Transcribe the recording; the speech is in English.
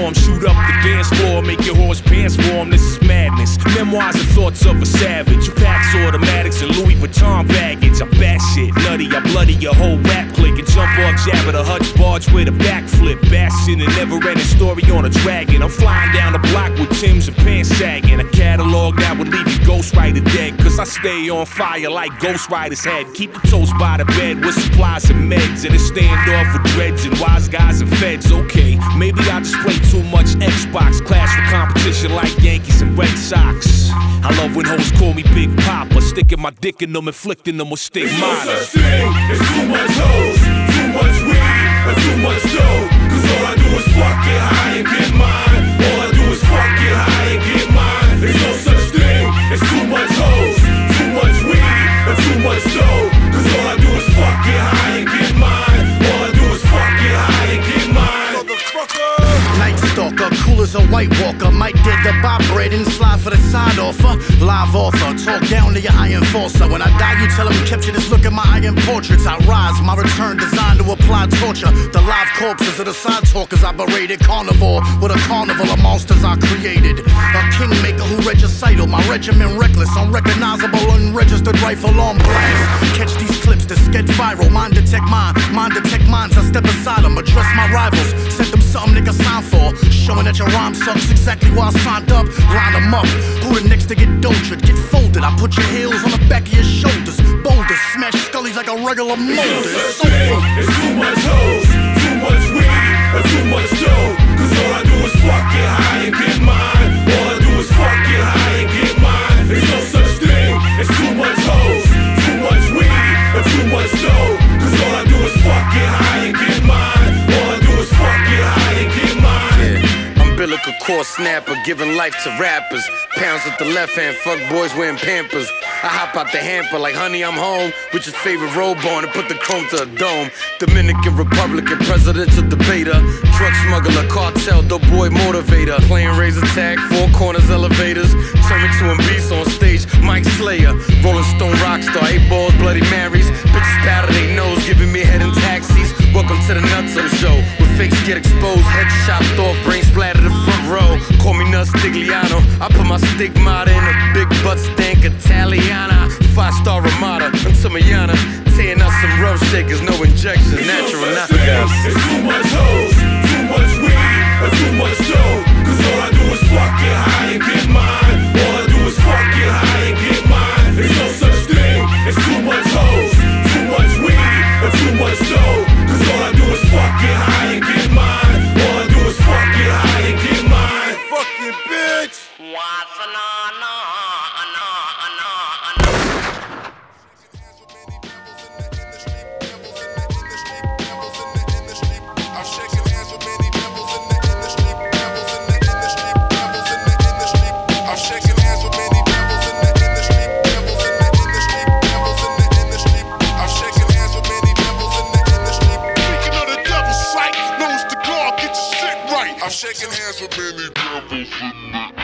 storm, shoot up the dance floor, make your horse pants warm. This is madness. Memoirs and thoughts of a savage. Packs, automatics, and Louis Vuitton baggage. I'm bat shit, nutty, I bloody your whole rap click and jump off Jabba the Hutt's barge with a backflip. Bashing a never-ending story on a dragon. I'm flying down the block with Timbs and pants sagging. A catalog that would leave you ghostwriter dead. Cause I stay on fire like Ghost Rider's head. Keep the toast by the bed with supplies and meds. And a standoff with dreads and wise guys and feds. Okay, maybe I just play too much Xbox. Clash with competition like Yankees and Red Sox. I love when hoes call me Big Papa. Sticking my dick in them, inflicting them with stigmata. No such thing as too much hoes, too much weed, or too much dough. Cause all I do is fuck, get high and get mine. All I do is fuck, get high and get mine. There's no such thing as too much hoes, too much weed, or too much dough. Cause all I do is fuck, get high and get mine. All I do is fuck, get high and get mine. Motherfucker! Night Stalker, cool as a White Walker. Might did the bob bread and slide for the side offer. Live author, talk down to your iron forcer. When I die, you tell them capture this look at my iron portraits. I rise, my return designed to apply torture. The live corpses of the side talkers I berated. Carnivore with a carnival of monsters I created. A kingmaker who read your recital. My regiment reckless, unrecognizable, unregistered rifle on blast. Catch these clips that get viral. Mind detect minds. I step aside them, address my rivals. Send them something they can sign for. Showing that your rhyme sucks, exactly why I signed up. Line them up, who the next to get doldred, get folded. I put your heels on the back of your shoulders. Boulders, smash scullies like a regular molder. It's too much hoes, too much weed, or too much dough. Cause all I do is fuck, get high and get mine. All I do is fuck, get high and get mine. There's no such thing as too much hoes, too much weed, or too much dough. Cause all I do is fuck, get high and get mine. All I do is fuck, get high and get mine. Umbilical cord snapper, giving life to rappers. Pounds with the left hand, fuck boys wearing Pampers. I hop out the hamper like honey, I'm home with your favorite robe on and put the chrome to a dome. Dominican Republican presidential debater, drug smuggler, cartel, dope boy motivator. Playing razor tag, four corners elevators. Turn me to a beast on stage, Mike Slayer. Rolling Stone rockstar, 8 balls, Bloody Marys. Bitches powder they nose, giving me head in taxis. Welcome to the Nutso Show, where fakes get exposed, head chopped off, brain splattered the front row. Call me Nuts Stigliano, I put my stigmata in a big butt stank Italiana. 5-star Ramada, until Mayana. Tearing out some rough shakers, no injections, natural, not gas. It's too much hoes, too much weed, or too much dough. Cause all I do is fuck, get high and get mine. All I do is fuck, get high and get mine. There's no such thing as too much hoes, too much weed, or too much dough. Cause all I do is fuck, get high and get mine. All I do is fuck, get high and get mine. Fucking bitch! I'm shaking hands with many devils in the